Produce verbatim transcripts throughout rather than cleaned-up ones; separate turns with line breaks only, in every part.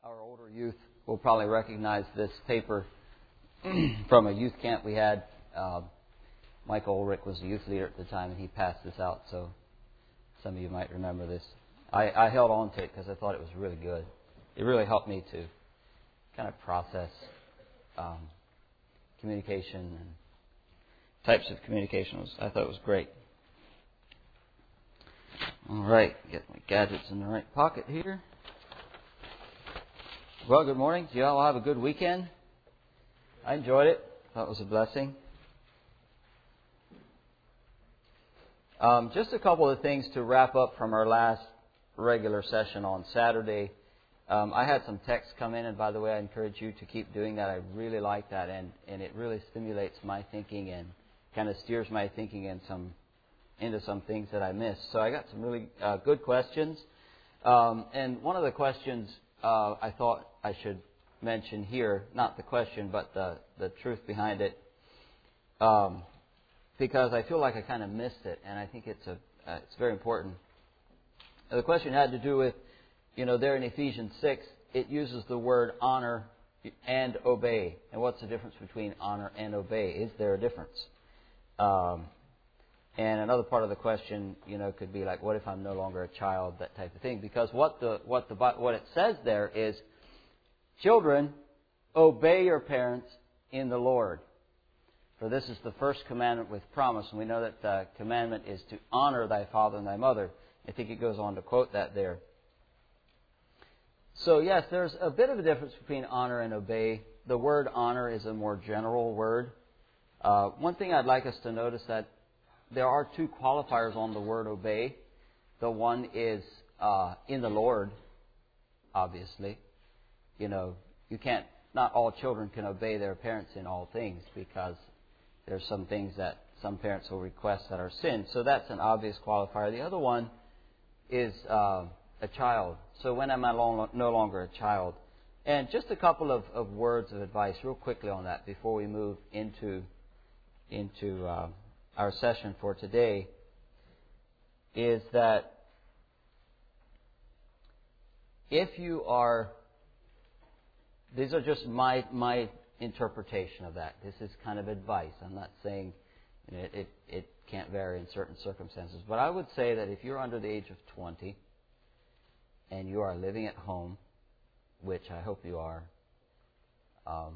our older youth will probably recognize this paper from a youth camp we had. Uh, Michael Ulrich was the youth leader at the time, and he passed this out, so some of you might remember this. I, I held on to it because I thought it was really good. It really helped me to kind of process um, communication and types of communication. I thought it was great. All right, get my gadgets in the right pocket here. Well, good morning. Did you all have a good weekend? I enjoyed it. Thought it was a blessing. Um, just a couple of things to wrap up from our last regular session on Saturday. Um, I had some texts come in, and by the way, I encourage you to keep doing that. I really like that, and, and it really stimulates my thinking and kind of steers my thinking in some into some things that I missed. So I got some really uh, good questions. Um, and one of the questions uh, I thought I should mention here, not the question, but the, the truth behind it, um, because I feel like I kind of missed it, and I think it's a uh, it's very important. The question had to do with, you know, there in Ephesians six, it uses the word honor and obey. And what's the difference between honor and obey? Is there a difference? Um, and another part of the question, you know, could be like, what if I'm no longer a child? That type of thing. Because what the what the what it says there is, children, obey your parents in the Lord. For this is the first commandment with promise. And we know that the commandment is to honor thy father and thy mother. I think it goes on to quote that there. So yes, there's a bit of a difference between honor and obey. The word honor is a more general word. Uh, one thing I'd like us to notice that there are two qualifiers on the word obey. The one is uh, in the Lord, obviously. You know, you can't, not all children can obey their parents in all things, because there's some things that some parents will request that are sin. So that's an obvious qualifier. The other one is uh, a child. So when am I long, no longer a child? And just a couple of, of words of advice real quickly on that before we move into, into uh, our session for today, is that if you are, these are just my my interpretation of that. This is kind of advice. I'm not saying, you know, it, it, it can't vary in certain circumstances. But I would say that if you're under the age of twenty and you are living at home, which I hope you are, um,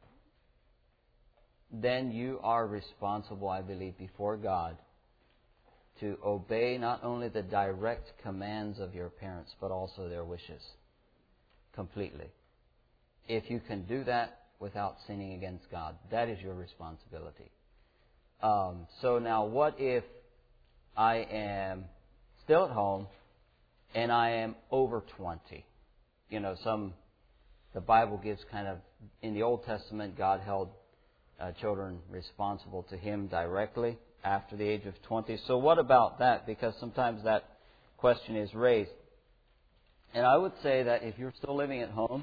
then you are responsible, I believe, before God to obey not only the direct commands of your parents, but also their wishes completely. If you can do that without sinning against God, that is your responsibility. Um, so now, what if I am still at home and I am over twenty? You know, some the Bible gives kind of, in the Old Testament, God held uh, children responsible to Him directly after the age of twenty. So what about that? Because sometimes that question is raised. And I would say that if you're still living at home,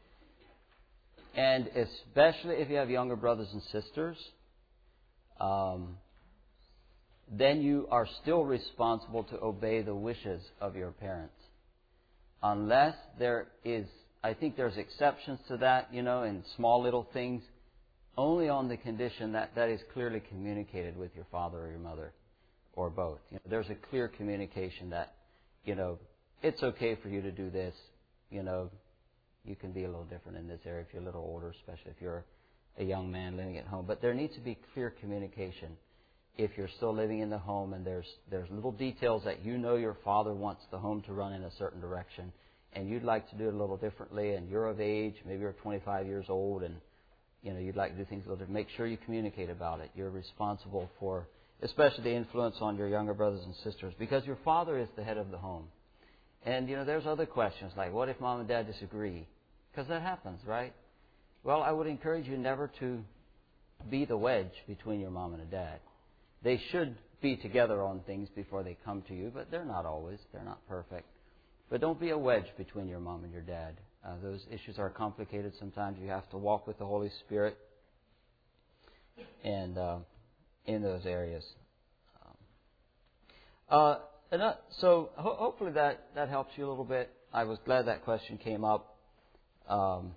and especially if you have younger brothers and sisters, um, then you are still responsible to obey the wishes of your parents. Unless there is, I think there's exceptions to that, you know, in small little things, only on the condition that that is clearly communicated with your father or your mother, or both. You know, there's a clear communication that, you know, it's okay for you to do this, you know, you can be a little different in this area if you're a little older, especially if you're a young man living at home. But there needs to be clear communication if you're still living in the home, and there's there's little details that you know your father wants the home to run in a certain direction, and you'd like to do it a little differently, and you're of age, maybe you're twenty-five years old, and you know you'd like to do things a little different. Make sure you communicate about it. You're responsible for, especially the influence on your younger brothers and sisters, because your father is the head of the home. And, you know, there's other questions like, what if mom and dad disagree? Because that happens, right? Well, I would encourage you never to be the wedge between your mom and a dad. They should be together on things before they come to you, but they're not always. They're not perfect. But don't be a wedge between your mom and your dad. Uh, those issues are complicated. Sometimes you have to walk with the Holy Spirit and uh, in those areas. Um, uh, And uh, so ho- hopefully that, that helps you a little bit. I was glad that question came up. Um,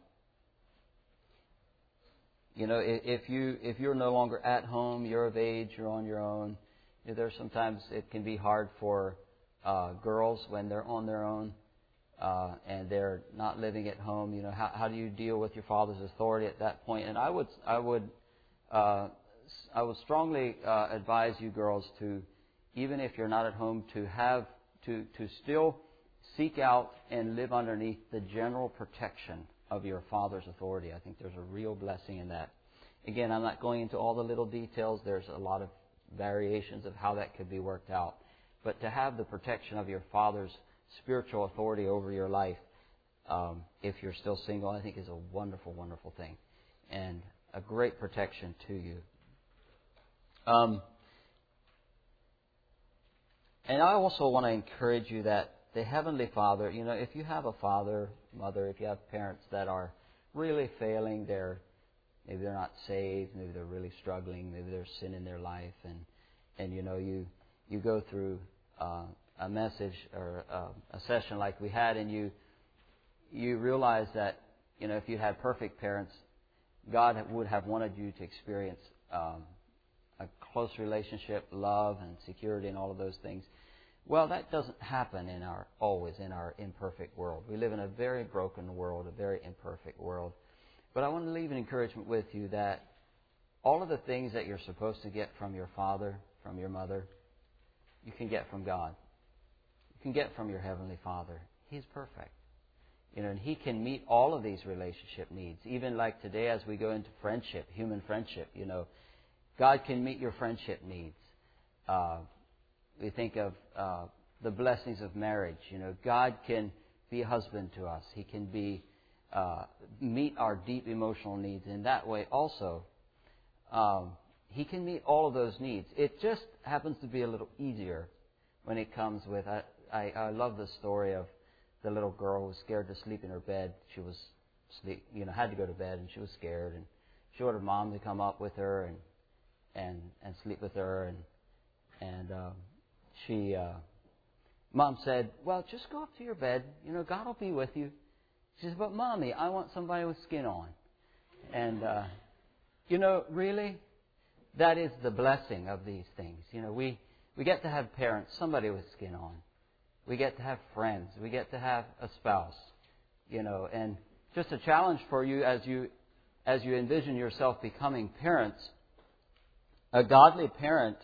you know, if, if you if you're no longer at home, you're of age, you're on your own. You know, there's sometimes it can be hard for uh, girls when they're on their own uh, and they're not living at home. You know, how how do you deal with your father's authority at that point? And I would I would uh, I would strongly uh, advise you girls to, even if you're not at home, to have to to still seek out and live underneath the general protection of your father's authority. I think there's a real blessing in that. Again, I'm not going into all the little details. There's a lot of variations of how that could be worked out. But to have the protection of your father's spiritual authority over your life, um, if you're still single, I think is a wonderful, wonderful thing. And a great protection to you. Um, and I also want to encourage you that the Heavenly Father, you know, if you have a father, mother, if you have parents that are really failing, they're maybe they're not saved, maybe they're really struggling, maybe there's sin in their life, and and you know you you go through uh, a message or uh, a session like we had, and you you realize that, you know, if you had perfect parents, God would have wanted you to experience um, a close relationship, love, and security, and all of those things. Well, that doesn't happen in our always in our imperfect world. We live in a very broken world, a very imperfect world. But I want to leave an encouragement with you that all of the things that you're supposed to get from your father, from your mother, you can get from God. You can get from your Heavenly Father. He's perfect. You know, and He can meet all of these relationship needs. Even like today as we go into friendship, human friendship, you know, God can meet your friendship needs. Uh, we think of uh, the blessings of marriage. You know, God can be a husband to us. He can be uh, meet our deep emotional needs. In that way also, um, He can meet all of those needs. It just happens to be a little easier when it comes with... I, I, I love the story of the little girl who was scared to sleep in her bed. She was sleep, you know, had to go to bed, and she was scared. And she ordered Mom to come up with her and and and sleep with her. And and um, she, uh, Mom said, "Well, just go up to your bed. You know, God will be with you." She said, "But Mommy, I want somebody with skin on." And uh, you know, really, that is the blessing of these things. You know, we we get to have parents, somebody with skin on. We get to have friends. We get to have a spouse, you know, and just a challenge for you as you as you envision yourself becoming parents. A godly parent,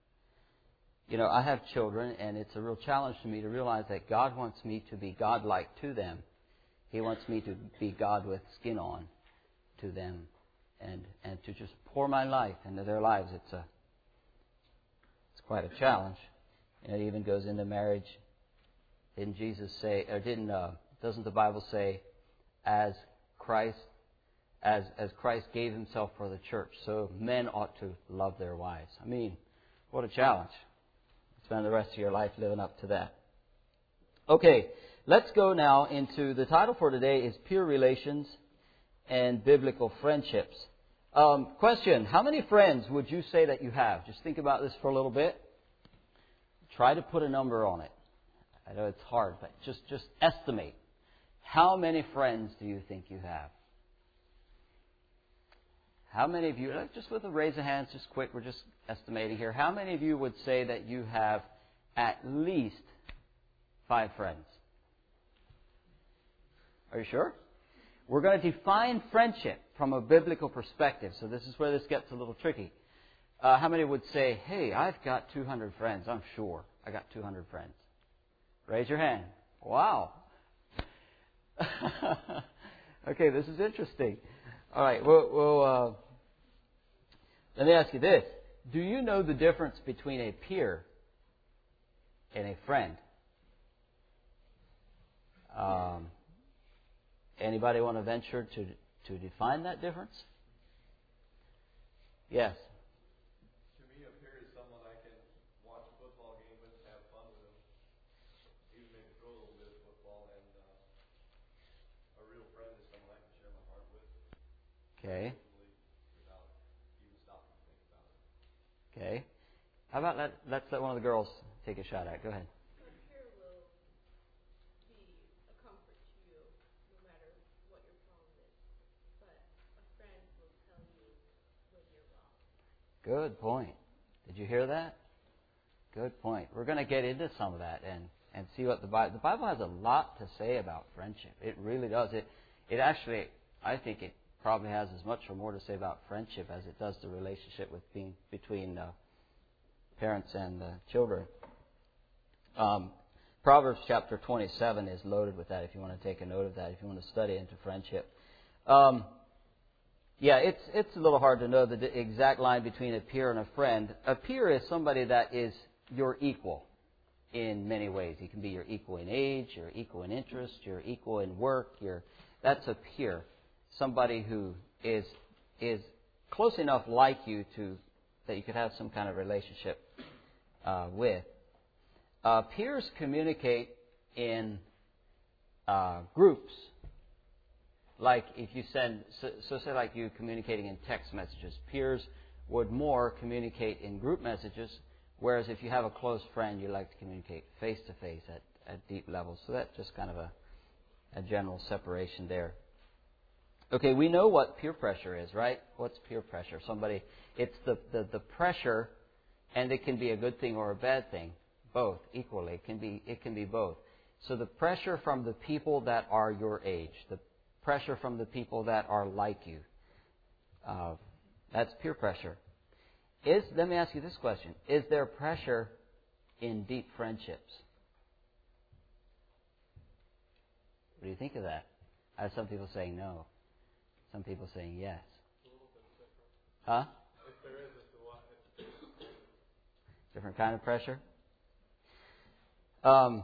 you know, I have children, and it's a real challenge to me to realize that God wants me to be godlike to them. He wants me to be God with skin on to them, and and to just pour my life into their lives. It's a it's quite a challenge, and it even goes into marriage. Didn't Jesus say, or didn't, uh, doesn't the Bible say, as Christ, as as Christ gave Himself for the church, so men ought to love their wives. I mean, what a challenge. Spend the rest of your life living up to that. Okay, let's go now into, the title for today is Peer Relations and Biblical Friendships. Um, question, how many friends would you say that you have? Just think about this for a little bit. Try to put a number on it. I know it's hard, but just, just estimate. How many friends do you think you have? How many of you, just with a raise of hands, just quick, we're just estimating here. How many of you would say that you have at least five friends? Are you sure? We're going to define friendship from a biblical perspective, so this is where this gets a little tricky. Uh, how many would say, hey, I've got two hundred friends, I'm sure. I got two hundred friends. Raise your hand. Wow. Okay, this is interesting. All right, well, well uh, let me ask you this. Do you know the difference between a peer and a friend? Um, anybody want to venture to, to define that difference? Yes. Okay. Okay. How about let, let's let one of the girls take a shot at it. Go ahead.
A peer will be a comfort to you no matter what your
Good point. Did you hear that? Good point. We're going to get into some of that and, and see what the Bible... The Bible has a lot to say about friendship. It really does. It, it actually, I think it probably has as much or more to say about friendship as it does the relationship with being between uh, parents and uh, children. Um, Proverbs chapter twenty-seven is loaded with that if you want to take a note of that, if you want to study into friendship. Um, yeah, it's it's a little hard to know the exact line between a peer and a friend. A peer is somebody that is your equal in many ways. He can be your equal in age, your equal in interest, your equal in work. Your, that's a peer. Somebody who is is close enough like you to that you could have some kind of relationship uh, with. Uh, peers communicate in uh, groups. Like if you send, so, so say like you communicating in text messages. Peers would more communicate in group messages, whereas if you have a close friend, you like to communicate face to face at at deep levels. So that's just kind of a a general separation there. Okay, we know what peer pressure is, right? What's peer pressure? Somebody, it's the, the, the pressure, and it can be a good thing or a bad thing, both equally. It can be it can be both. So the pressure from the people that are your age, the pressure from the people that are like you, uh, that's peer pressure. Is let me ask you this question: is there pressure in deep friendships? What do you think of that? I have some people saying no. Some people saying yes. Huh? If there is, it's a lot. Different kind of pressure? Um,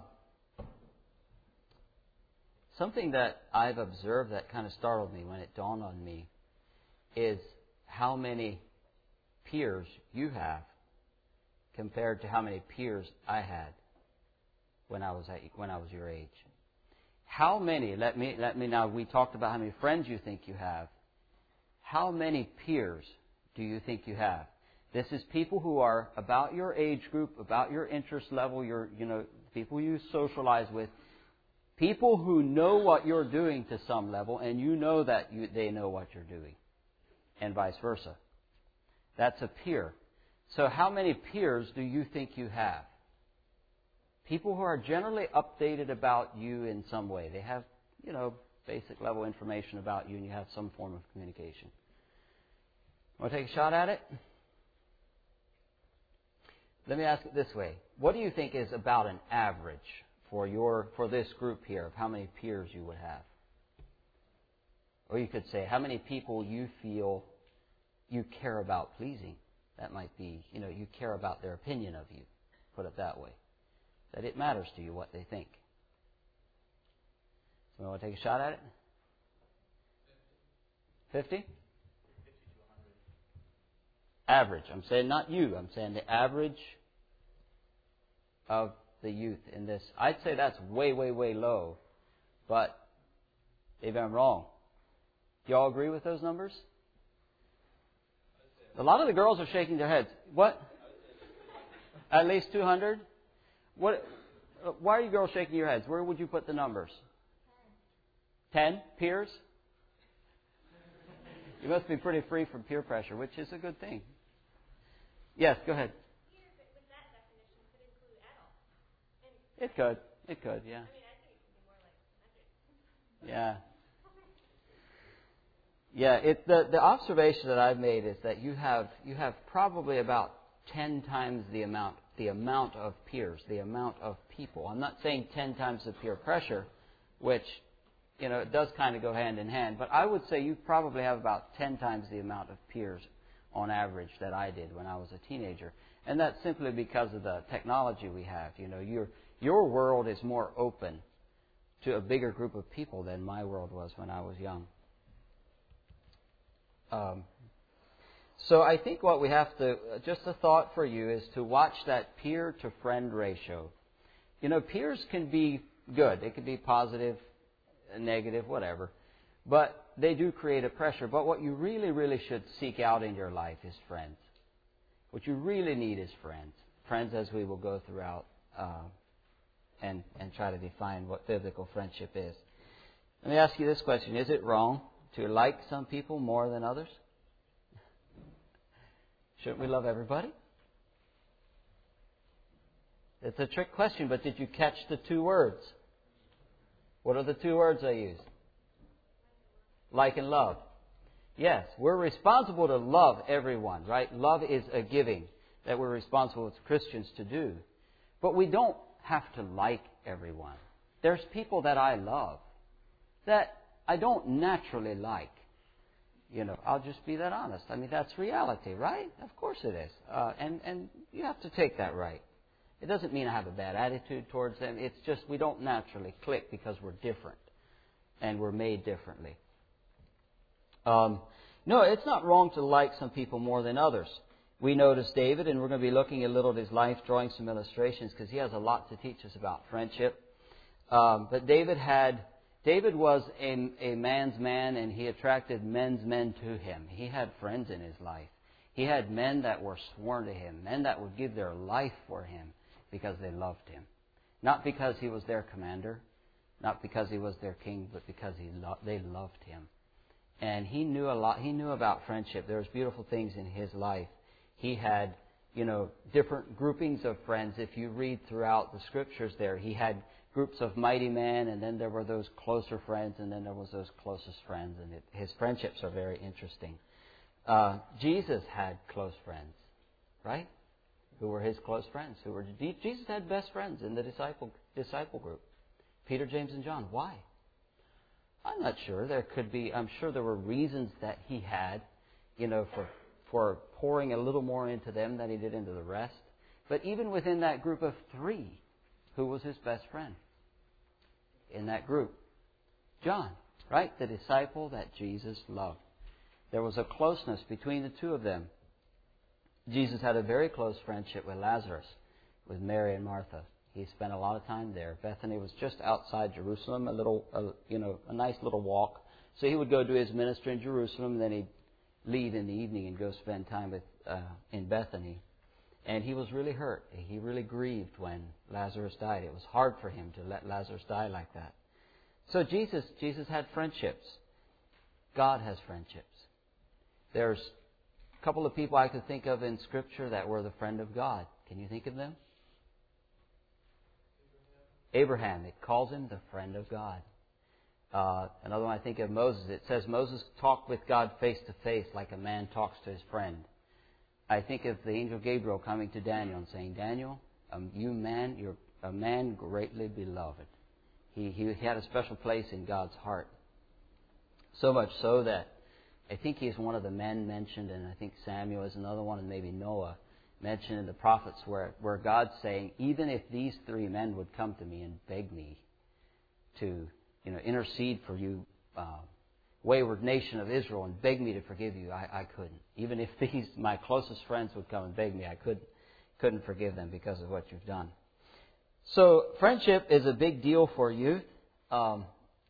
something that I've observed that kind of startled me when it dawned on me is how many peers you have compared to how many peers I had when I was at, when I was your age. How many, let me, let me now, we talked about how many friends you think you have. How many peers do you think you have? This is people who are about your age group, about your interest level, your, you know, people you socialize with. People who know what you're doing to some level, and you know that you, they know what you're doing, and vice versa. That's a peer. So how many peers do you think you have? People who are generally updated about you in some way. They have, you know, basic level information about you, and you have some form of communication. Want to take a shot at it? Let me ask it this way. What do you think is about an average for your for this group here of how many peers you would have? Or you could say how many people you feel you care about pleasing. That might be, you know, you care about their opinion of you. Put it that way. That it matters to you what they think. So, want to take a shot at it? Fifty? Average. I'm saying not you. I'm saying the average of the youth in this. I'd say that's way, way, way low. But maybe I'm wrong. Do y'all agree with those numbers? A lot of the girls are shaking their heads. What? At least two hundred? What? Why are you girls shaking your heads? Where would you put the numbers? Ten peers? You must be pretty free from peer pressure, which is a good thing. Yes, go ahead. It could. It could, yeah. Yeah. Yeah, it, the, the observation that I've made is that you have you have probably about ten times the amount the amount of peers, the amount of people. I'm not saying ten times the peer pressure, which, you know, it does kind of go hand in hand, but I would say you probably have about ten times the amount of peers on average that I did when I was a teenager. And that's simply because of the technology we have. You know, your your world is more open to a bigger group of people than my world was when I was young. Um, so I think what we have to, just a thought for you, is to watch that peer-to-friend ratio. You know, peers can be good. They can be positive, negative, whatever. But they do create a pressure. But what you really, really should seek out in your life is friends. What you really need is friends. Friends, as we will go throughout uh, and, and try to define what biblical friendship is. Let me ask you this question. Is it wrong to like some people more than others? Shouldn't we love everybody? It's a trick question, but did you catch the two words? What are the two words I used? Like and love. Yes, we're responsible to love everyone, right? Love is a giving that we're responsible as Christians to do. But we don't have to like everyone. There's people that I love that I don't naturally like. You know, I'll just be that honest. I mean, that's reality, right? Of course it is. Uh, and, and you have to take that right. It doesn't mean I have a bad attitude towards them. It's just we don't naturally click because we're different and we're made differently. Um, no, it's not wrong to like some people more than others. We notice David, and we're going to be looking a little at his life, drawing some illustrations because he has a lot to teach us about friendship. Um, but David had, David was a, a man's man, and he attracted men's men to him. He had friends in his life. He had men that were sworn to him, men that would give their life for him because they loved him. Not because he was their commander, not because he was their king, but because he lo- they loved him. And he knew a lot. He knew about friendship. There was beautiful things in his life. He had, you know, different groupings of friends. If you read throughout the scriptures there, he had groups of mighty men, and then there were those closer friends, and then there was those closest friends. And it, his friendships are very interesting. Uh, Jesus had close friends, right? Who were his close friends? Who were Jesus had best friends in the disciple disciple group. Peter, James, and John. Why? I'm not sure. There could be, I'm sure there were reasons that he had, you know, for for pouring a little more into them than he did into the rest. But even within that group of three, who was his best friend in that group? John, right? The disciple that Jesus loved. There was a closeness between the two of them. Jesus had a very close friendship with Lazarus, with Mary and Martha. He spent a lot of time there. Bethany was just outside Jerusalem, a little, uh, you know, a nice little walk. So he would go do his ministry in Jerusalem, and then he'd leave in the evening and go spend time with uh, in Bethany. And he was really hurt. He really grieved when Lazarus died. It was hard for him to let Lazarus die like that. So Jesus, Jesus had friendships. God has friendships. There's a couple of people I could think of in Scripture that were the friend of God. Can you think of them? Abraham, it calls him the friend of God. Uh, another one I think of Moses. It says Moses talked with God face to face like a man talks to his friend. I think of the angel Gabriel coming to Daniel and saying, Daniel, um, you man, you're a man greatly beloved. He, he he had a special place in God's heart. So much so that I think he's one of the men mentioned, and I think Samuel is another one, and maybe Noah mentioned in the prophets, where, where God's saying, even if these three men would come to me and beg me to, you know, intercede for you, uh, wayward nation of Israel, and beg me to forgive you, I, I couldn't. Even if these my closest friends would come and beg me, I couldn't couldn't forgive them because of what you've done. So friendship is a big deal for youth. Um,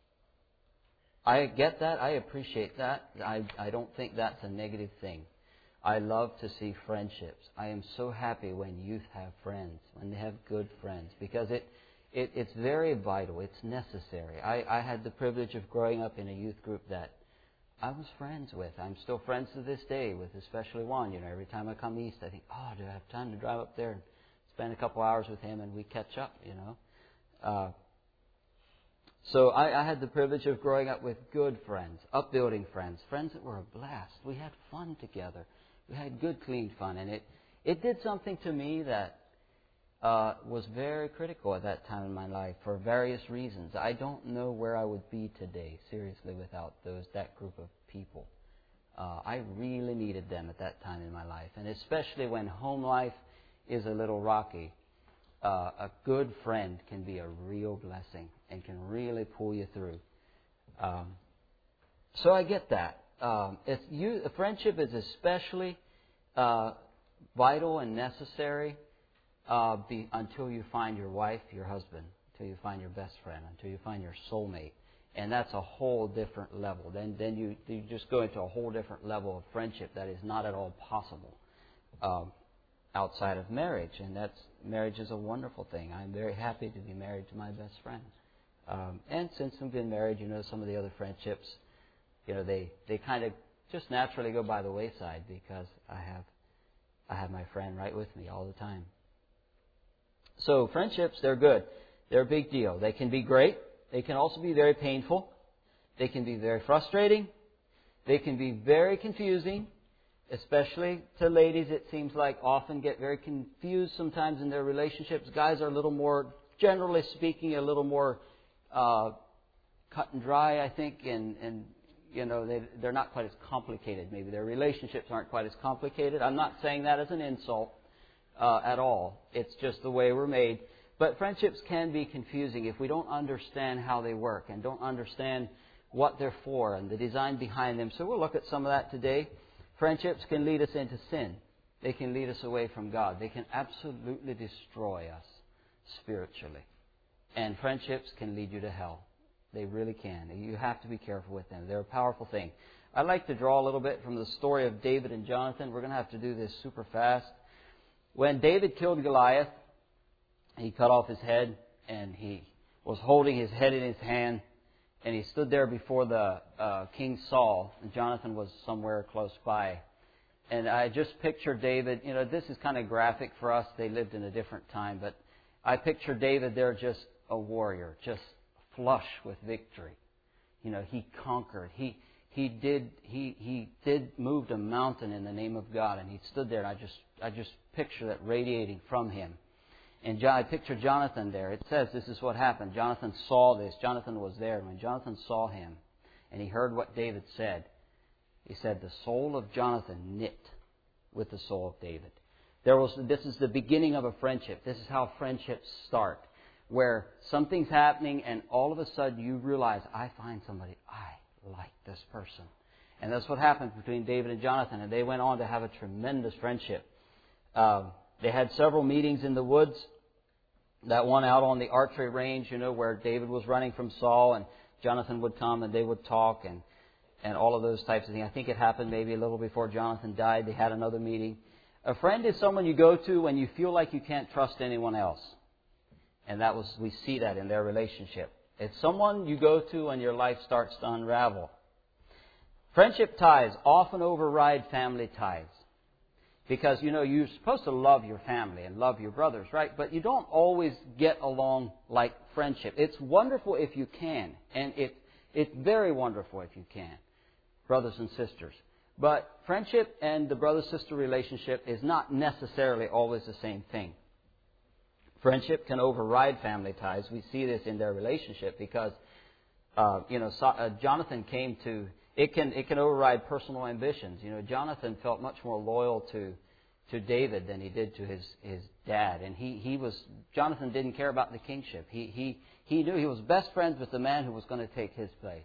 I get that. I appreciate that. I I don't think that's a negative thing. I love to see friendships. I am so happy when youth have friends, when they have good friends, because it, it it's very vital. It's necessary. I, I had the privilege of growing up in a youth group that I was friends with. I'm still friends to this day with especially one. You know, every time I come east, I think, oh, do I have time to drive up there and spend a couple hours with him and we catch up, you know. Uh, so I, I had the privilege of growing up with good friends, upbuilding friends, friends that were a blast. We had fun together. We had good, clean fun, and it, it did something to me that uh, was very critical at that time in my life for various reasons. I don't know where I would be today, seriously, without those that group of people. Uh, I really needed them at that time in my life, and especially when home life is a little rocky. Uh, a good friend can be a real blessing and can really pull you through. Um, so I get that. Um, it's you, friendship is especially uh, vital and necessary uh, be, until you find your wife, your husband, until you find your best friend, until you find your soulmate. And that's a whole different level. Then then you, you just go into a whole different level of friendship that is not at all possible um, outside of marriage. And that's marriage is a wonderful thing. I'm very happy to be married to my best friend. Um, and since we've been married, you know, some of the other friendships, you know, they, they kind of just naturally go by the wayside because I have I have my friend right with me all the time. So friendships, they're good. They're a big deal. They can be great. They can also be very painful. They can be very frustrating. They can be very confusing, especially to ladies. It seems like often get very confused sometimes in their relationships. Guys are a little more, generally speaking, a little more uh, cut and dry, I think, and, and you know, they, they're not quite as complicated. Maybe their relationships aren't quite as complicated. I'm not saying that as an insult uh, at all. It's just the way we're made. But friendships can be confusing if we don't understand how they work and don't understand what they're for and the design behind them. So we'll look at some of that today. Friendships can lead us into sin. They can lead us away from God. They can absolutely destroy us spiritually. And friendships can lead you to hell. They really can. You have to be careful with them. They're a powerful thing. I'd like to draw a little bit from the story of David and Jonathan. We're going to have to do this super fast. When David killed Goliath, he cut off his head, and he was holding his head in his hand, and he stood there before the uh, King Saul, and Jonathan was somewhere close by. And I just picture David, you know, this is kind of graphic for us. They lived in a different time, but I picture David there just a warrior, just flush with victory. You know, he conquered. He he did he he did moved a mountain in the name of God, and he stood there, and I just I just picture that radiating from him. And John, I picture Jonathan there. It says this is what happened. Jonathan saw this. Jonathan was there. And when Jonathan saw him and he heard what David said, he said, the soul of Jonathan knit with the soul of David. There was. This is the beginning of a friendship. This is how friendships start, where something's happening and all of a sudden you realize, I find somebody, I like this person. And that's what happened between David and Jonathan. And they went on to have a tremendous friendship. Uh, they had several meetings in the woods. That one out on the archery range, you know, where David was running from Saul and Jonathan would come and they would talk and, and all of those types of things. I think it happened maybe a little before Jonathan died. They had another meeting. A friend is someone you go to when you feel like you can't trust anyone else. And that was, we see that in their relationship. It's someone you go to when your life starts to unravel. Friendship ties often override family ties. Because, you know, you're supposed to love your family and love your brothers, right? But you don't always get along like friendship. It's wonderful if you can. And it it's very wonderful if you can, brothers and sisters. But friendship and the brother-sister relationship is not necessarily always the same thing. Friendship can override family ties. We see this in their relationship because, uh, you know, so, uh, Jonathan came to... It can it can override personal ambitions. You know, Jonathan felt much more loyal to to David than he did to his, his dad. And he, he was Jonathan didn't care about the kingship. He he he knew he was best friends with the man who was going to take his place.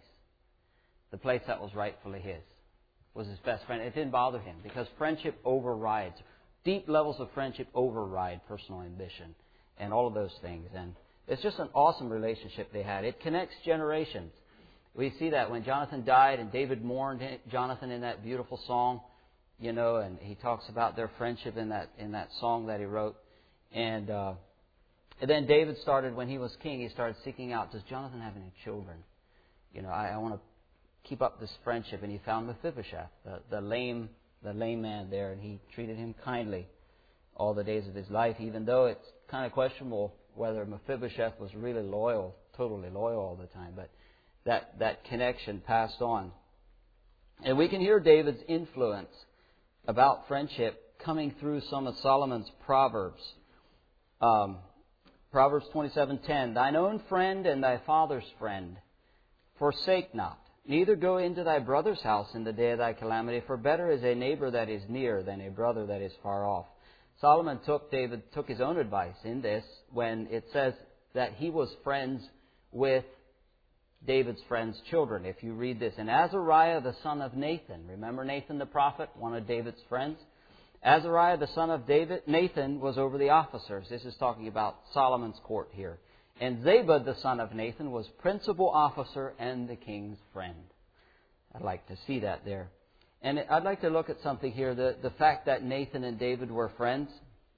The place that was rightfully his was his best friend. It didn't bother him because friendship overrides. Deep levels of friendship override personal ambition and all of those things. And it's just an awesome relationship they had. It connects generations. We see that when Jonathan died and David mourned Jonathan in that beautiful song, you know, and he talks about their friendship in that in that song that he wrote. And, uh, and then David started, when he was king, he started seeking out, does Jonathan have any children? You know, I, I want to keep up this friendship. And he found Mephibosheth, the, the lame the lame man there, and he treated him kindly all the days of his life, even though it's kind of questionable whether Mephibosheth was really loyal, totally loyal all the time. But that that connection passed on. And we can hear David's influence about friendship coming through some of Solomon's Proverbs. Um, Proverbs twenty-seven ten, thine own friend and thy father's friend forsake not, neither go into thy brother's house in the day of thy calamity, for better is a neighbor that is near than a brother that is far off. Solomon took David took his own advice in this when it says that he was friends with David's friends' children. If you read this, and Azariah the son of Nathan, remember Nathan the prophet, one of David's friends? Azariah the son of David, Nathan was over the officers. This is talking about Solomon's court here. And Zabud the son of Nathan was principal officer and the king's friend. I'd like to see that there. And I'd like to look at something here. The, the fact that Nathan and David were friends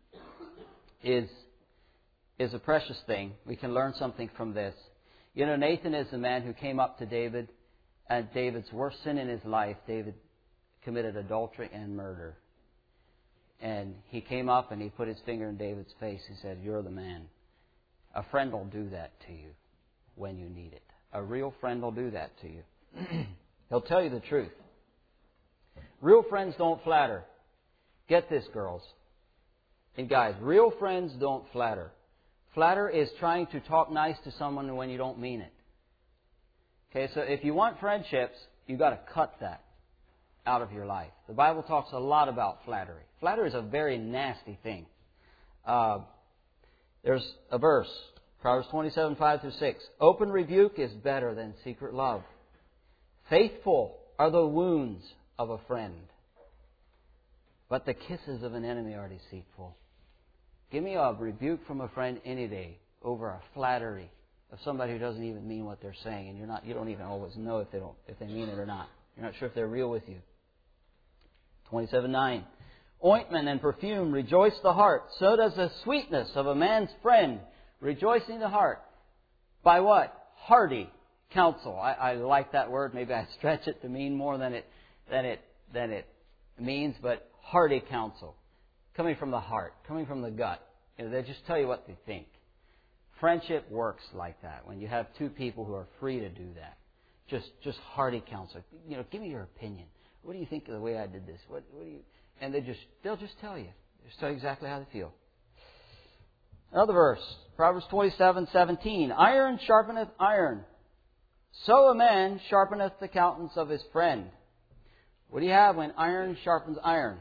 is, is a precious thing. We can learn something from this. You know, Nathan is the man who came up to David at David's worst sin in his life. David committed adultery and murder. And he came up and he put his finger in David's face. He said, "You're the man." A friend will do that to you when you need it. A real friend will do that to you. He'll tell you the truth. Real friends don't flatter. Get this, girls and guys. Real friends don't flatter. Flatter is trying to talk nice to someone when you don't mean it. Okay, so if you want friendships, you've got to cut that out of your life. The Bible talks a lot about flattery. Flattery is a very nasty thing. Uh, there's a verse, Proverbs twenty-seven, five through six. Open rebuke is better than secret love. Faithful are the wounds of a friend, but the kisses of an enemy are deceitful. Give me a rebuke from a friend any day over a flattery of somebody who doesn't even mean what they're saying, and you're not, you don't even always know if they don't, if they mean it or not. You're not sure if they're real with you. twenty-seven, nine. Ointment and perfume rejoice the heart. So does the sweetness of a man's friend rejoicing the heart. By what? Hearty counsel. I, I like that word. Maybe I stretch it to mean more than it than it than it means, but hearty counsel. Coming from the heart, coming from the gut. You know, they just tell you what they think. Friendship works like that. When you have two people who are free to do that. Just just hearty counsel. You know, give me your opinion. What do you think of the way I did this? What what do you And they just they'll just tell you. Just tell you exactly how they feel. Another verse, Proverbs twenty-seven, seventeen. Iron sharpeneth iron. So a man sharpeneth the countenance of his friend. What do you have when iron sharpens iron?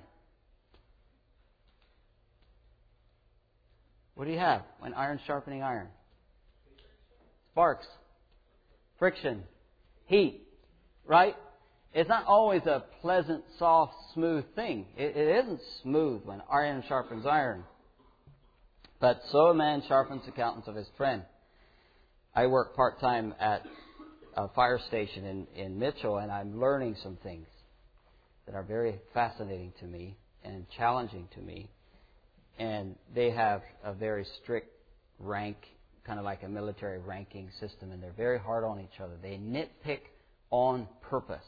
What do you have when iron's sharpening iron? Sparks. Friction. Heat. Right? It's not always a pleasant, soft, smooth thing. It, it isn't smooth when iron sharpens iron. But so a man sharpens the countenance of his friend. I work part-time at a fire station in, in Mitchell, and I'm learning some things that are very fascinating to me and challenging to me. And they have a very strict rank, kind of like a military ranking system, and they're very hard on each other. They nitpick on purpose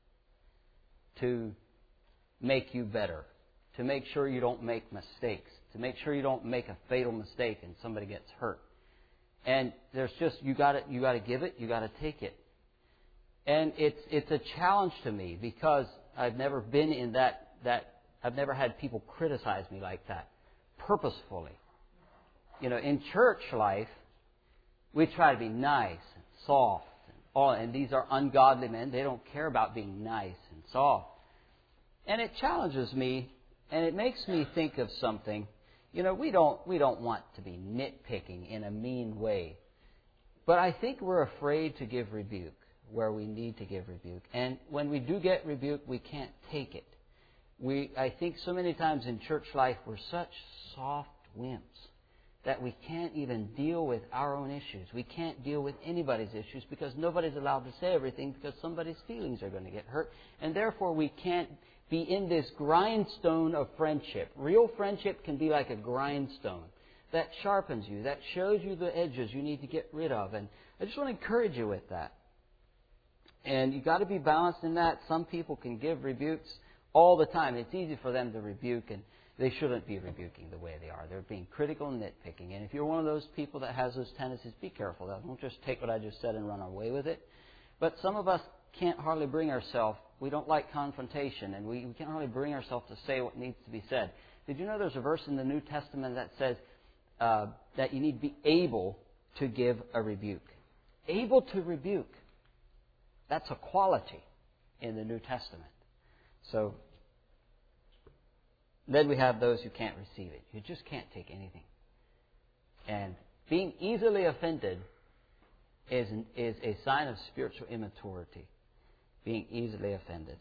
to make you better, to make sure you don't make mistakes, to make sure you don't make a fatal mistake and somebody gets hurt. And there's just, you got to you got to give it, you got to take it. And it's it's a challenge to me because I've never been in that that I've never had people criticize me like that purposefully. You know, in church life, we try to be nice and soft. All, and these are ungodly men. They don't care about being nice and soft. And it challenges me, and it makes me think of something. You know, we don't we don't want to be nitpicking in a mean way. But I think we're afraid to give rebuke where we need to give rebuke. And when we do get rebuke, we can't take it. We I think so many times in church life we're such soft wimps that we can't even deal with our own issues. We can't deal with anybody's issues because nobody's allowed to say everything because somebody's feelings are going to get hurt. And therefore we can't be in this grindstone of friendship. Real friendship can be like a grindstone that sharpens you, that shows you the edges you need to get rid of. And I just want to encourage you with that. And you've got to be balanced in that. Some people can give rebukes all the time. It's easy for them to rebuke, and they shouldn't be rebuking the way they are. They're being critical and nitpicking. And if you're one of those people that has those tendencies, be careful. Don't just take what I just said and run away with it. But some of us can't hardly bring ourselves. We don't like confrontation, and we, we can't hardly bring ourselves to say what needs to be said. Did you know there's a verse in the New Testament that says uh, that you need to be able to give a rebuke? Able to rebuke. That's a quality in the New Testament. So then we have those who can't receive it. You just can't take anything. And being easily offended is, an, is a sign of spiritual immaturity. Being easily offended.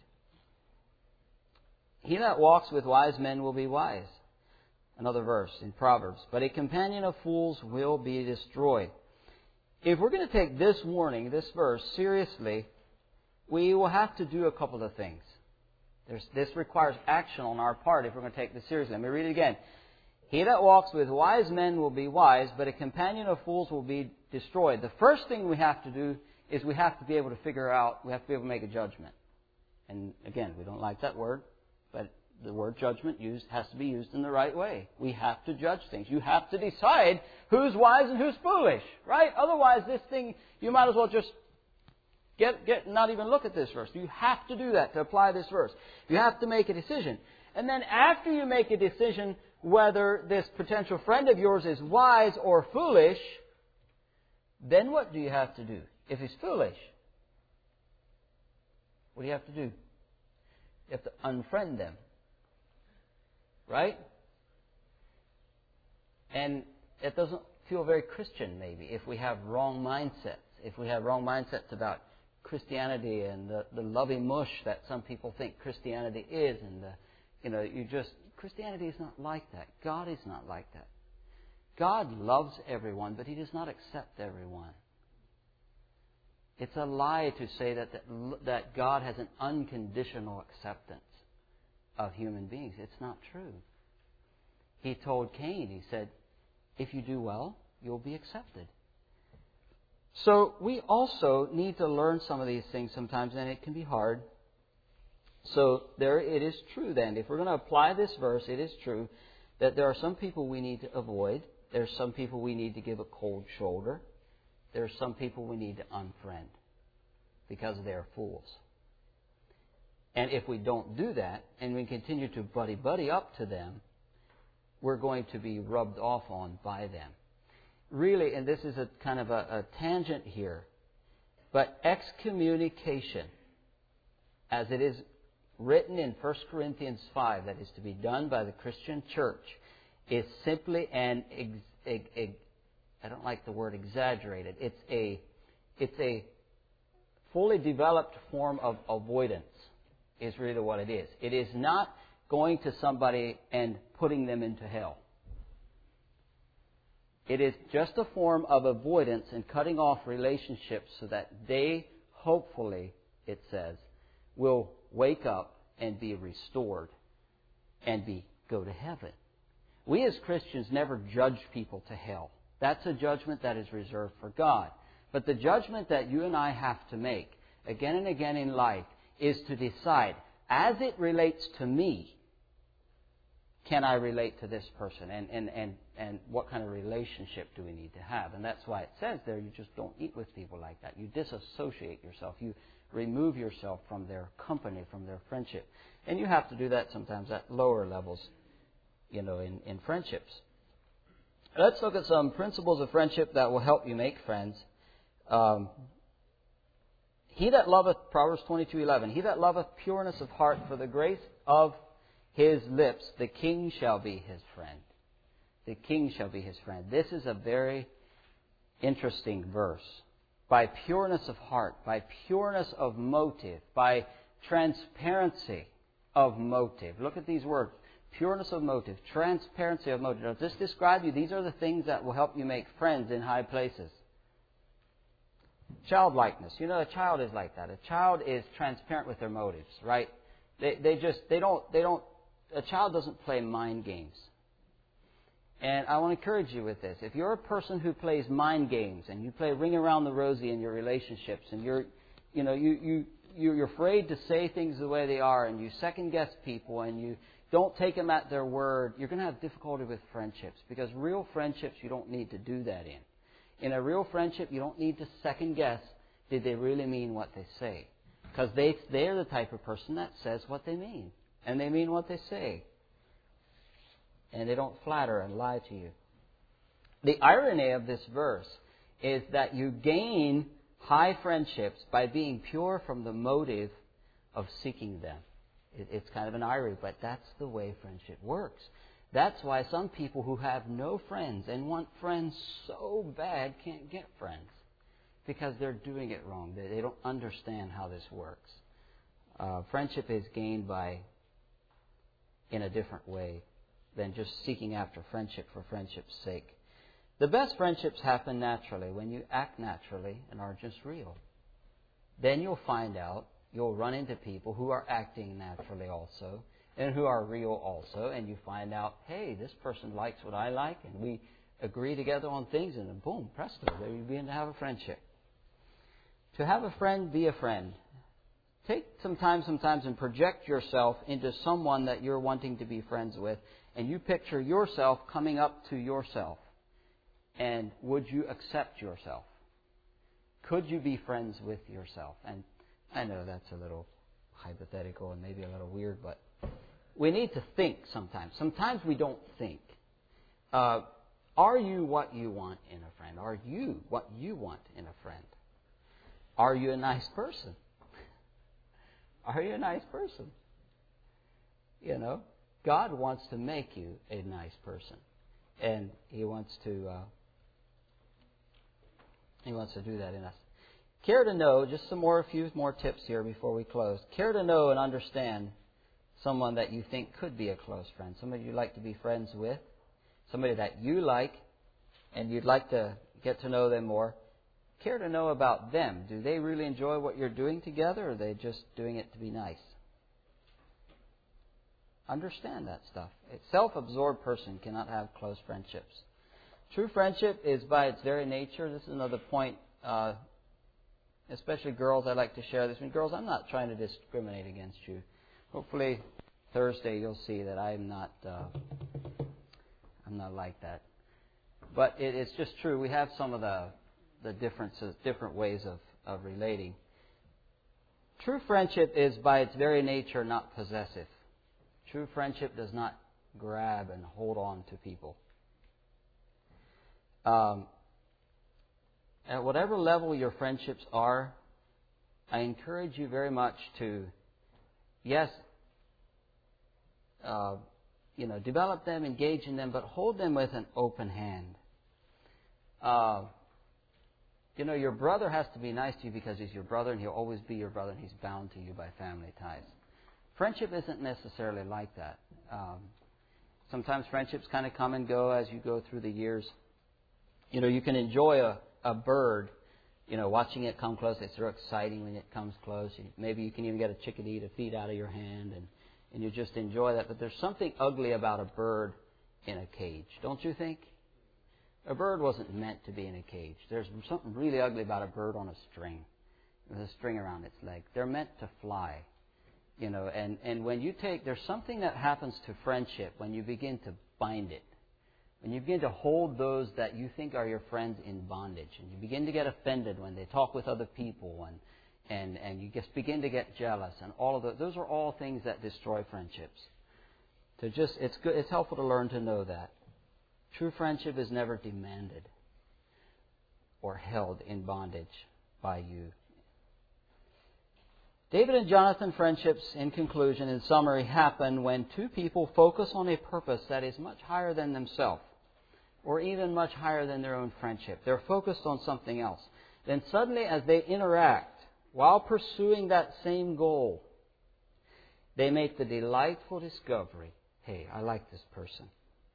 He that walks with wise men will be wise. Another verse in Proverbs. But a companion of fools will be destroyed. If we're going to take this warning, this verse, seriously, we will have to do a couple of things. There's, this requires action on our part if we're going to take this seriously. Let me read it again. He that walks with wise men will be wise, but a companion of fools will be destroyed. The first thing we have to do is we have to be able to figure out, we have to be able to make a judgment. And again, we don't like that word, but the word judgment used has to be used in the right way. We have to judge things. You have to decide who's wise and who's foolish, right? Otherwise, this thing, you might as well just get, get, not even look at this verse. You have to do that to apply this verse. You have to make a decision. And then after you make a decision whether this potential friend of yours is wise or foolish, then what do you have to do? If he's foolish, what do you have to do? You have to unfriend them. Right? And it doesn't feel very Christian, maybe, if we have wrong mindsets. If we have wrong mindsets about Christianity and the, the lovey mush that some people think Christianity is, and the, you know, you just, Christianity is not like that. God is not like that. God loves everyone, but He does not accept everyone. It's a lie to say that, that that God has an unconditional acceptance of human beings. It's not true. He told Cain, He said, if you do well, you'll be accepted. So we also need to learn some of these things sometimes, and it can be hard. So there it is true then. If we're going to apply this verse, it is true that there are some people we need to avoid. There's some people we need to give a cold shoulder. There are some people we need to unfriend because they're fools. And if we don't do that, and we continue to buddy-buddy up to them, we're going to be rubbed off on by them. Really, and this is a kind of a, a tangent here, but excommunication, as it is written in First Corinthians five, that is to be done by the Christian church, is simply an, ex, ex, ex, I don't like the word exaggerated, it's a, it's a fully developed form of avoidance, is really what it is. It is not going to somebody and putting them into hell. It is just a form of avoidance and cutting off relationships so that they, hopefully, it says, will wake up and be restored and be go to heaven. We as Christians never judge people to hell. That's a judgment that is reserved for God. But the judgment that you and I have to make again and again in life is to decide, as it relates to me, can I relate to this person? And, and, and, and what kind of relationship do we need to have? And that's why it says there, you just don't eat with people like that. You disassociate yourself. You remove yourself from their company, from their friendship. And you have to do that sometimes at lower levels, you know, in, in friendships. Let's look at some principles of friendship that will help you make friends. Um, he that loveth, Proverbs twenty-two eleven, he that loveth pureness of heart for the grace of his lips, the king shall be his friend. The king shall be his friend. This is a very interesting verse. By pureness of heart, by pureness of motive, by transparency of motive. Look at these words. Pureness of motive, transparency of motive. Does this describe you? These are the things that will help you make friends in high places. Childlikeness. You know, a child is like that. A child is transparent with their motives, right? They they just they don't they don't a child doesn't play mind games. And I want to encourage you with this. If you're a person who plays mind games and you play ring around the rosy in your relationships, and you're you know, you, you you're afraid to say things the way they are, and you second guess people, and you don't take them at their word, you're going to have difficulty with friendships. Because real friendships, you don't need to do that in. In a real friendship, you don't need to second guess, did they really mean what they say? Because they, they're the type of person that says what they mean. And they mean what they say. And they don't flatter and lie to you. The irony of this verse is that you gain high friendships by being pure from the motive of seeking them. It's kind of an irony, but that's the way friendship works. That's why some people who have no friends and want friends so bad can't get friends. Because they're doing it wrong. They don't understand how this works. Uh, friendship is gained by, in a different way than just seeking after friendship for friendship's sake. The best friendships happen naturally when you act naturally and are just real. Then you'll find out, you'll run into people who are acting naturally also and who are real also, and you find out, hey, this person likes what I like, and we agree together on things, and then boom, presto, there you begin to have a friendship. To have a friend, be a friend. Take some time sometimes and project yourself into someone that you're wanting to be friends with, and you picture yourself coming up to yourself. And would you accept yourself? Could you be friends with yourself? And I know that's a little hypothetical and maybe a little weird, but we need to think sometimes. Sometimes we don't think. Uh, are you what you want in a friend? Are you what you want in a friend? Are you a nice person? Are you a nice person? You know, God wants to make you a nice person, and He wants to. Uh, he wants to do that in us. Care to know, just some more, a few more tips here before we close. Care to know and understand someone that you think could be a close friend, somebody you'd like to be friends with, somebody that you like, and you'd like to get to know them more. Care to know about them. Do they really enjoy what you're doing together, or are they just doing it to be nice? Understand that stuff. A self-absorbed person cannot have close friendships. True friendship is by its very nature. This is another point, uh, especially girls, I'd like to share this. I mean, girls, I'm not trying to discriminate against you. Hopefully Thursday you'll see that I'm not uh, I'm not like that. But it, it's just true. We have some of the the differences, different ways of, of relating. True friendship is by its very nature not possessive. True friendship does not grab and hold on to people. Um, at whatever level your friendships are, I encourage you very much to, yes, uh, you know, develop them, engage in them, but hold them with an open hand. Uh, you know, your brother has to be nice to you because he's your brother, and he'll always be your brother, and he's bound to you by family ties. Friendship isn't necessarily like that. Um, sometimes friendships kind of come and go as you go through the years. You know, you can enjoy a, a bird, you know, watching it come close. It's so exciting when it comes close. You, maybe you can even get a chickadee to feed out of your hand, and, and you just enjoy that. But there's something ugly about a bird in a cage, don't you think? A bird wasn't meant to be in a cage. There's something really ugly about a bird on a string, with a string around its leg. They're meant to fly. You know, and, and when you take, there's something that happens to friendship when you begin to bind it. When you begin to hold those that you think are your friends in bondage, and you begin to get offended when they talk with other people, and and, and you just begin to get jealous, and all of those, those are all things that destroy friendships. To just, it's good, it's helpful to learn to know that. True friendship is never demanded or held in bondage by you. David and Jonathan friendships, in conclusion, in summary, happen when two people focus on a purpose that is much higher than themselves, or even much higher than their own friendship. They're focused on something else. Then suddenly, as they interact, while pursuing that same goal, they make the delightful discovery, hey, I like this person.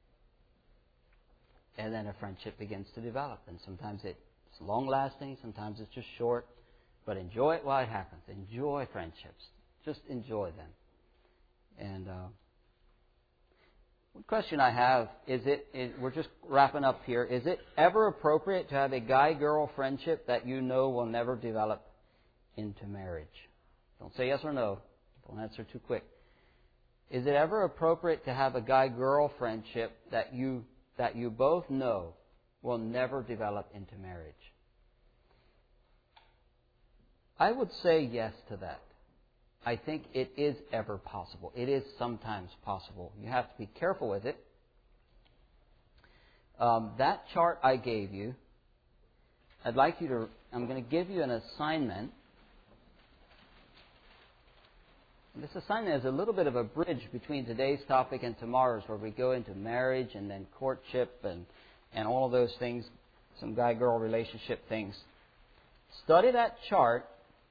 And then a friendship begins to develop. And sometimes it's long-lasting, sometimes it's just short. But enjoy it while it happens. Enjoy friendships. Just enjoy them. And uh, one question I have is, it, is, we're just wrapping up here, is it ever appropriate to have a guy-girl friendship that you know will never develop into marriage? Don't say yes or no. Don't answer too quick. Is it ever appropriate to have a guy-girl friendship that you that you both know will never develop into marriage? I would say yes to that. I think it is ever possible. It is sometimes possible. You have to be careful with it. Um, that chart I gave you, I'd like you to, I'm going to give you an assignment. And this assignment is a little bit of a bridge between today's topic and tomorrow's, where we go into marriage and then courtship and, and all of those things, some guy-girl relationship things. Study that chart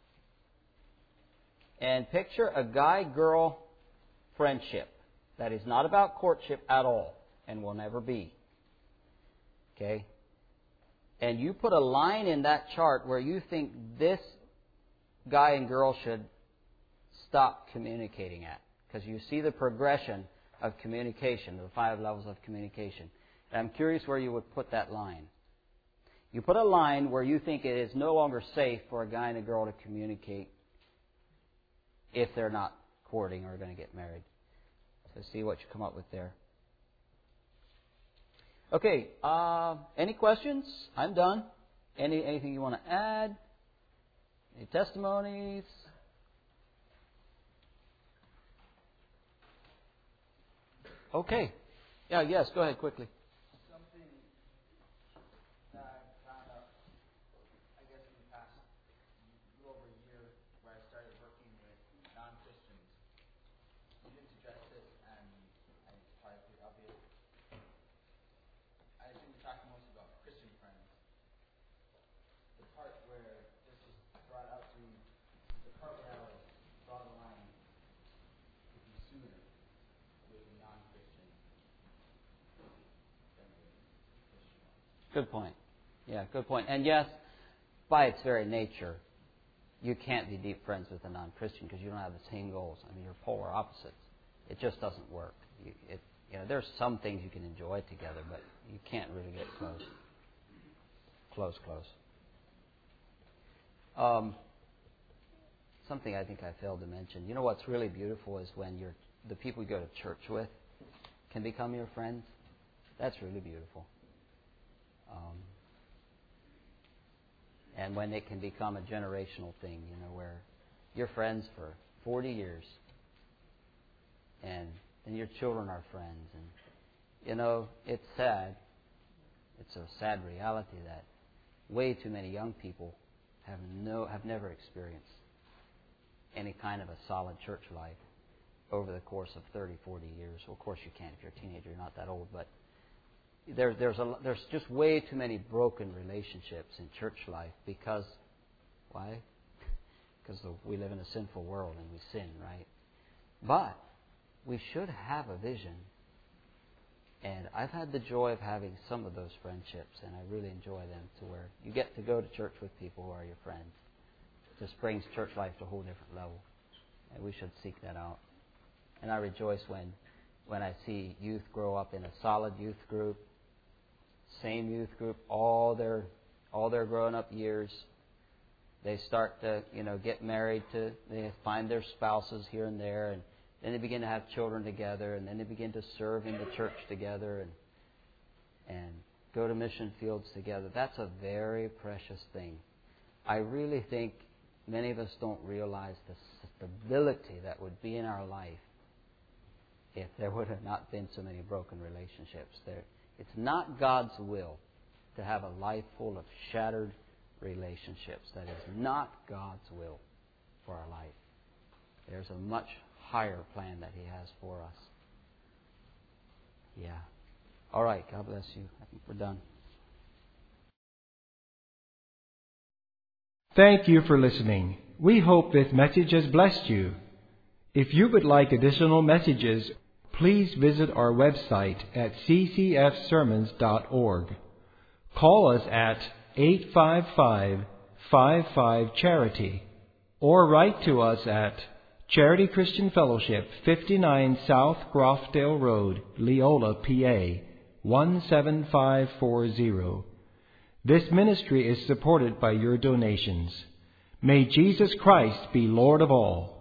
and picture a guy-girl friendship that is not about courtship at all and will never be. Okay? And you put a line in that chart where you think this guy and girl should stop communicating at, because you see the progression of communication, the five levels of communication. And I'm curious where you would put that line. You put a line where you think it is no longer safe for a guy and a girl to communicate if they're not courting or going to get married. So see what you come up with there. Okay, uh, any questions? I'm done. Any anything you want to add? Any testimonies? Okay. Yeah, yes, go ahead quickly.
Something that I found out, I guess, in the past little over a year, where I started working with non-Christians. You didn't suggest this, and I probably pretty obvious. I assume you're talking mostly about Christian friends. The part where this was brought out to me, the part where I was draw the line would be sooner with a non-Christian than with a Christian one.
Good point. Yeah, good point. And yes, by its very nature, you can't be deep friends with a non-Christian because you don't have the same goals. I mean, you're polar opposites. It just doesn't work. You, it, you know, there's some things you can enjoy together, but you can't really get close. Close, close. Um, something I think I failed to mention. You know what's really beautiful is when you're, the people you go to church with can become your friends. That's really beautiful. Um, and when it can become a generational thing, you know, where you're friends for forty years, and then your children are friends, and you know, it's sad. It's a sad reality that way too many young people have no, have never experienced any kind of a solid church life over the course of thirty, forty years. Well, of course you can't if you're a teenager, you're not that old, but There, there's a, there's just way too many broken relationships in church life because, why? Because we live in a sinful world and we sin, right? But we should have a vision. And I've had the joy of having some of those friendships, and I really enjoy them to where you get to go to church with people who are your friends. It just brings church life to a whole different level. And we should seek that out. And I rejoice when, when I see youth grow up in a solid youth group, same youth group, all their all their grown up years. They start to, you know, get married to, they find their spouses here and there, and then they begin to have children together, and then they begin to serve in the church together and and go to mission fields together. That's a very precious thing. I really think many of us don't realize the stability that would be in our life if there would have not been so many broken relationships. There, it's not God's will to have a life full of shattered relationships. That is not God's will for our life. There's a much higher plan that He has for us. Yeah. All right. God bless you. I think we're done.
Thank you for listening. We hope this message has blessed you. If you would like additional messages, please visit our website at c c f sermons dot org. Call us at eight five five, five five, charity or write to us at Charity Christian Fellowship, fifty-nine South Groffdale Road, Leola, P A, one seven five four zero. This ministry is supported by your donations. May Jesus Christ be Lord of all.